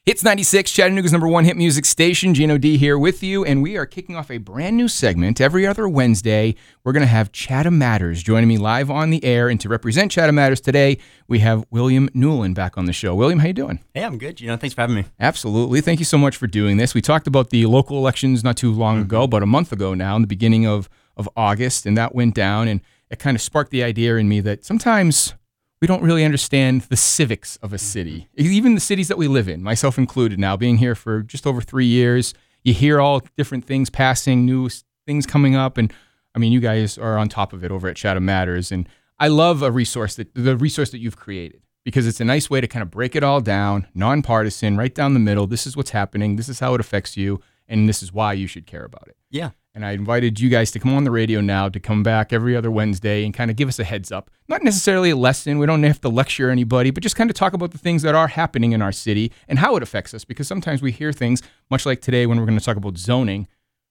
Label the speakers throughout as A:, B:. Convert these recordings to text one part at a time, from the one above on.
A: Hits 96, Chattanooga's number one hit music station. Gino D here with you, and we are kicking off a brand new segment every other Wednesday. We're going to have Chatham Matters joining me live on the air, and to represent Chatham Matters today, we have William Newland back on the show. William, how you doing?
B: Hey, I'm good. Gino, thanks for having me.
A: Absolutely. Thank you so much for doing this. We talked about the local elections not too long ago, about a month ago now, in the beginning of August, and that went down, and it kind of sparked the idea in me that sometimes we don't really understand the civics of a city, even the cities that we live in, myself included now, being here for just over 3 years. You hear all different things passing, new things coming up, and I mean, you guys are on top of it over at Chatham Matters, and I love the resource that you've created, because it's a nice way to kind of break it all down, nonpartisan, right down the middle. This is what's happening, this is how it affects you, and this is why you should care about it.
B: Yeah.
A: And I invited you guys to come on the radio now, to come back every other Wednesday and kind of give us a heads up. Not necessarily a lesson. We don't have to lecture anybody, but just kind of talk about the things that are happening in our city and how it affects us. Because sometimes we hear things, much like today when we're going to talk about zoning,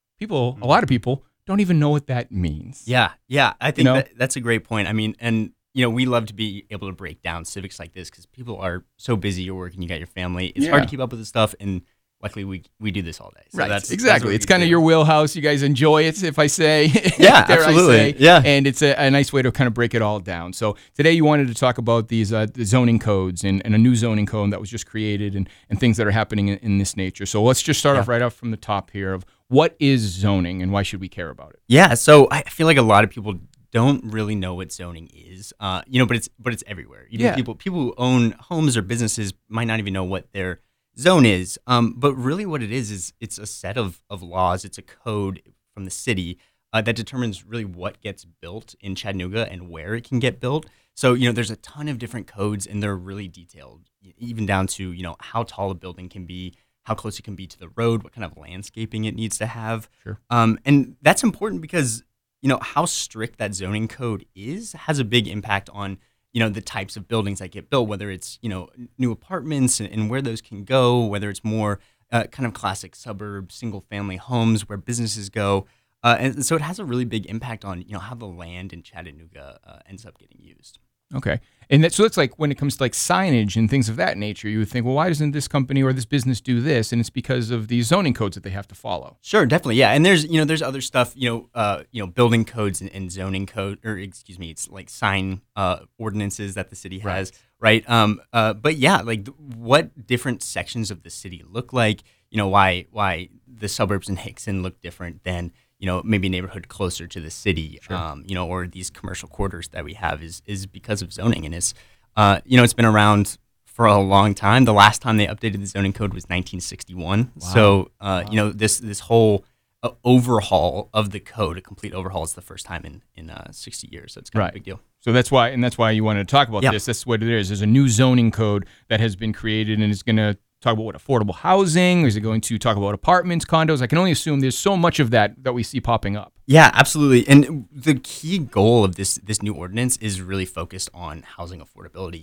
A: a lot of people don't even know what that means.
B: Yeah. I think that's a great point. I mean, and we love to be able to break down civics like this because people are so busy. You're working, you got your family. It's hard to keep up with this stuff, and luckily, we do this all day. So
A: right,
B: that's
A: exactly. It's kind of your wheelhouse. You guys enjoy it, if I say.
B: Yeah, absolutely.
A: Yeah. And it's a nice way to kind of break it all down. So today you wanted to talk about these the zoning codes and a new zoning code that was just created and things that are happening in this nature. So let's just start off right off from the top here of what is zoning and why should we care about it?
B: Yeah, so I feel like a lot of people don't really know what zoning is, but it's everywhere. People who own homes or businesses might not even know what their zone is, but really what it is it's a set of laws. It's a code from the city that determines really what gets built in Chattanooga and where it can get built. So there's a ton of different codes, and they're really detailed, even down to how tall a building can be, how close it can be to the road, what kind of landscaping it needs to have.
A: Sure.
B: And that's important because how strict that zoning code is has a big impact on the types of buildings that get built, whether it's, new apartments and where those can go, whether it's more kind of classic suburb, single family homes where businesses go. And so it has a really big impact on, how the land in Chattanooga ends up getting used.
A: Okay. And so it's like when it comes to like signage and things of that nature, you would think, well, why doesn't this company or this business do this? And it's because of these zoning codes that they have to follow.
B: Sure, definitely. Yeah. And there's other stuff, building codes and zoning code, it's like sign ordinances that the city has. Right. But yeah, like what different sections of the city look like, why the suburbs in Hickson look different than maybe a neighborhood closer to the city,
A: sure.
B: Or these commercial quarters that we have is because of zoning. And it's, it's been around for a long time. The last time they updated the zoning code was 1961.
A: Wow.
B: So,
A: Wow.
B: This whole overhaul of the code, a complete overhaul, is the first time in 60 years. So it's kind of a big deal.
A: So that's why you wanted to talk about this. That's what it is. There's a new zoning code that has been created, and it's going to talk about what affordable housing, or is it going to talk about apartments, condos? I can only assume there's so much of that we see popping up.
B: Yeah, absolutely. And the key goal of this new ordinance is really focused on housing affordability.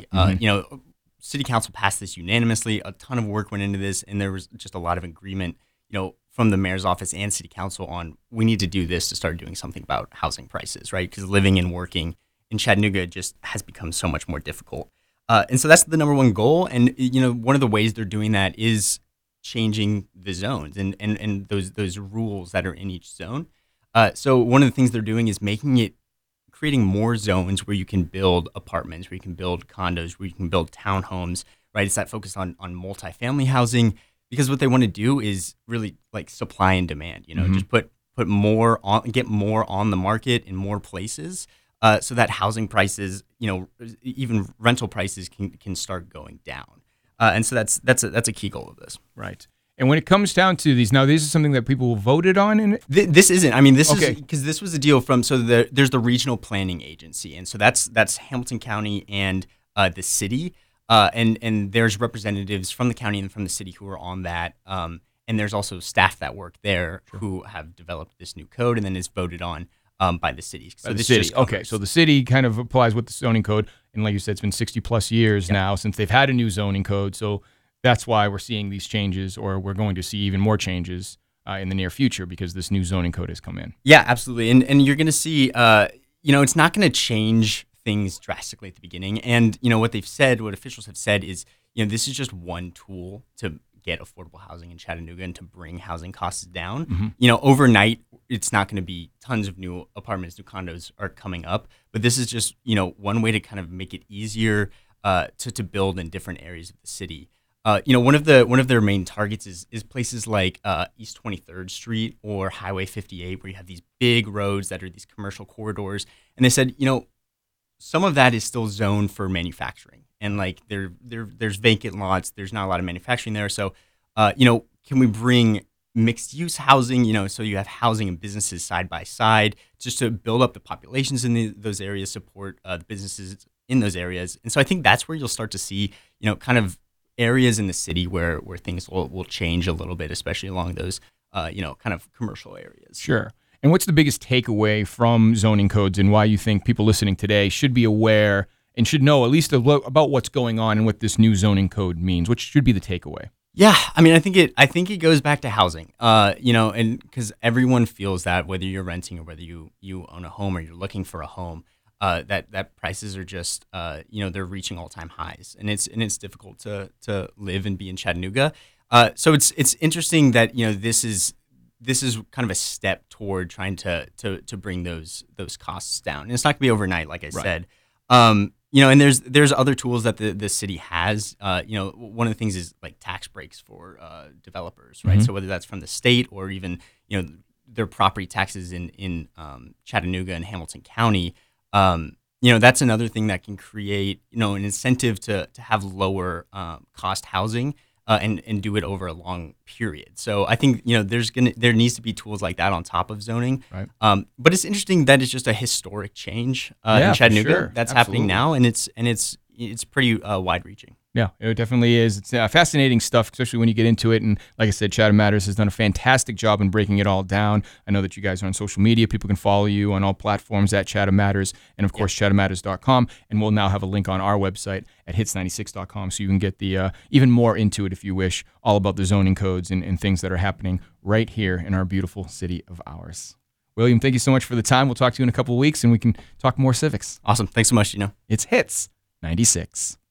B: City Council passed this unanimously. A ton of work went into this, and there was just a lot of agreement, from the mayor's office and City Council on we need to do this to start doing something about housing prices, right? Because living and working in Chattanooga just has become so much more difficult. And so that's the number one goal. And, one of the ways they're doing that is changing the zones and those rules that are in each zone. So one of the things they're doing is creating more zones where you can build apartments, where you can build condos, where you can build townhomes, right? It's that focus on multifamily housing, because what they want to do is really like supply and demand, just put more on, get more on the market in more places. So that housing prices, even rental prices can start going down, and so that's a key goal of this.
A: Right. And when it comes down to these, now this is something that people voted on in it?
B: This isn't. I mean, this
A: Okay.
B: is because this was a deal from there's the Regional Planning Agency, and so that's Hamilton County and the city, and there's representatives from the county and from the city who are on that. And there's also staff that work there who have developed this new code and then is voted on by the city.
A: So the city. Okay, so the city kind of applies with the zoning code, and like you said, it's been 60 plus years now since they've had a new zoning code. So that's why we're seeing these changes, or we're going to see even more changes in the near future because this new zoning code has come in.
B: Yeah, absolutely. And you're going to see, it's not going to change things drastically at the beginning. And, what they've said, what officials have said is, this is just one tool to get affordable housing in Chattanooga and to bring housing costs down.
A: Mm-hmm.
B: Overnight, it's not going to be tons of new apartments, new condos are coming up, but this is just, one way to kind of make it easier to build in different areas of the city. One of their main targets is places like East 23rd Street or Highway 58, where you have these big roads that are these commercial corridors. And they said, some of that is still zoned for manufacturing, and like there's vacant lots. There's not a lot of manufacturing there. So, can we bring mixed use housing? So you have housing and businesses side by side, just to build up the populations in those areas, support the businesses in those areas. And so I think that's where you'll start to see, kind of areas in the city where things will change a little bit, especially along those, kind of commercial areas.
A: Sure. And what's the biggest takeaway from zoning codes, and why you think people listening today should be aware and should know at least about what's going on and what this new zoning code means? What should be the takeaway?
B: Yeah, I mean, I think it goes back to housing, and because everyone feels that, whether you're renting or whether you own a home or you're looking for a home, that prices are just, they're reaching all-time highs, and it's difficult to live and be in Chattanooga. So it's interesting that, this is kind of a step toward trying to bring those costs down. And it's not gonna be overnight, like I said. And there's other tools that the city has. One of the things is like tax breaks for developers, right?
A: Mm-hmm.
B: So whether that's from the state or even, their property taxes in Chattanooga and Hamilton County. That's another thing that can create, an incentive to have lower cost housing and do it over a long period. So I think, there needs to be tools like that on top of zoning.
A: Right.
B: But it's interesting that it's just a historic change in Chattanooga that's happening now, and it's pretty wide reaching.
A: Yeah, it definitely is. It's fascinating stuff, especially when you get into it. And like I said, Chatham Matters has done a fantastic job in breaking it all down. I know that you guys are on social media. People can follow you on all platforms at Chatham Matters, and of course, chathammatters.com. And we'll now have a link on our website at hits96.com, so you can get the even more into it if you wish, all about the zoning codes and things that are happening right here in our beautiful city of ours. William, thank you so much for the time. We'll talk to you in a couple of weeks, and we can talk more civics.
B: Awesome. Thanks so much, Gino.
A: It's Hits 96.